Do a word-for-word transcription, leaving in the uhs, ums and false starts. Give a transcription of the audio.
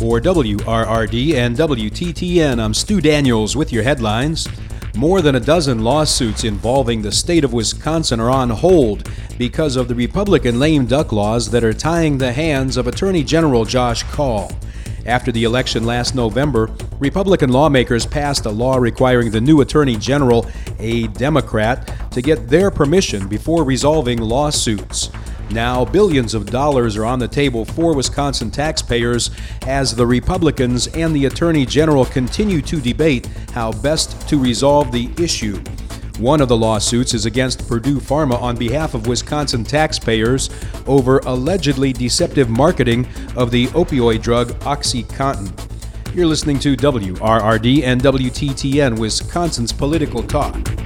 For W R R D and W T T N, I'm Stu Daniels with your headlines. More than a dozen lawsuits involving the state of Wisconsin are on hold because of the Republican lame duck laws that are tying the hands of Attorney General Josh Kaul. After the election last November, Republican lawmakers passed a law requiring the new Attorney General, a Democrat, to get their permission before resolving lawsuits. Now, billions of dollars are on the table for Wisconsin taxpayers as the Republicans and the Attorney General continue to debate how best to resolve the issue. One of the lawsuits is against Purdue Pharma on behalf of Wisconsin taxpayers over allegedly deceptive marketing of the opioid drug OxyContin. You're listening to W R R D and W T T N, Wisconsin's Political Talk.